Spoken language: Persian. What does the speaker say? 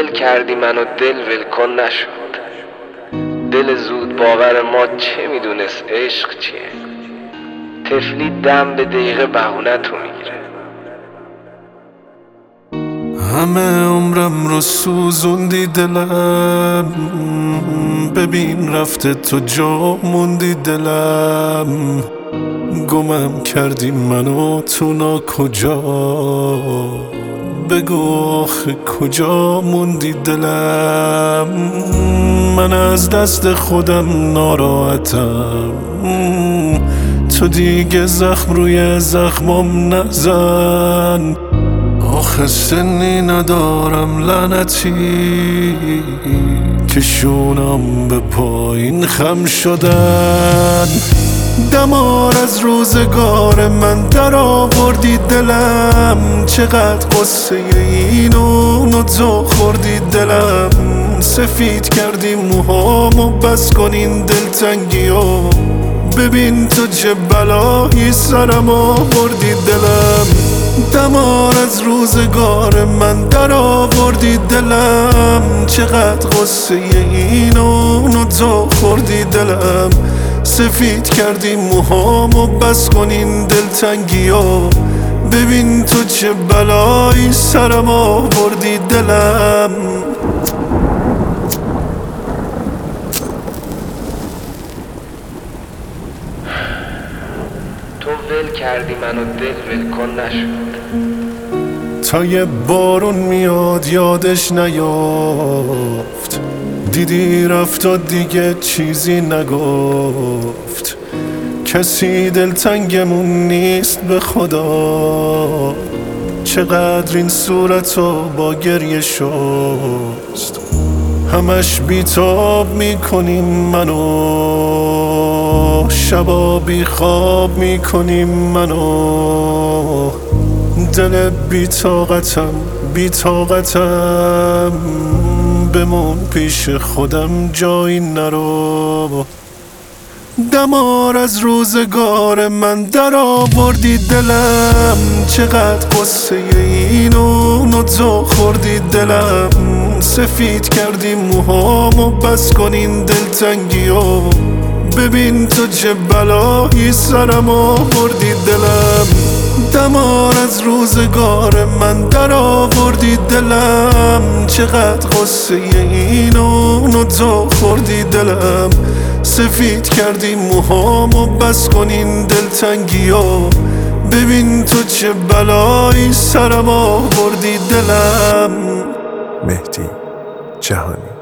ول کردی منو دل ول کن نشد. دل زود باور ما چه میدونست عشق چیه. طفلی دم به دقیقه بهونه تو میگیره. همه عمرم رو سوزوندی دلم، ببین رفته تو جا موندی دلم. گمم کردی منو تو کجا، بگو آخه کجا موندی دلم. من از دست خودم ناراحتم، تو دیگه زخم روی زخمم نزن. آخه سنی ندارم لعنتی که شونم به پایین خم شدن. دمار از روزگار من در آوردی دلم، چقدر قصه اینو تو خوردی دلم. سفید کردی موهامو بس کن این دلتنگیو، ببین تو چه بلایی سرم آوردی دلم. دمار از روزگار من در آوردی دلم، چقدر قصه اینو تو خوردی دلم. سفید کردی موهامو بس کن این دلتنگیو، ببین تو چه بلایی سرم آوردی دلم. تو ول کردی منو دل ول کن نشد. تا یه بارون میاد یادش نیافت، دیدی رفت و دیگه چیزی نگفت. کسی دلتنگمون نیست به خدا، چقدر این صورتو با گریه شست. همش بیتاب میکنیم منو، شبا بی خواب میکنیم منو. دل بی‌طاقتم بمون پیش خودم جایی نرو. دمار از روزگار من در آوردی دلم، چقدر قصه اینو تو خوردی دلم. سفید کردی موهامو بس کن این دلتنگیو، ببین تو چه بلایی سرم آوردی دلم. دمار از روزگار من در آوردی دلم، چقدر قصه اینو تو خوردی دلم. سفید کردی موهامو بس کن این دلتنگیو، ببین تو چه بلایی سرم آوردی دلم. مهدی جهانی.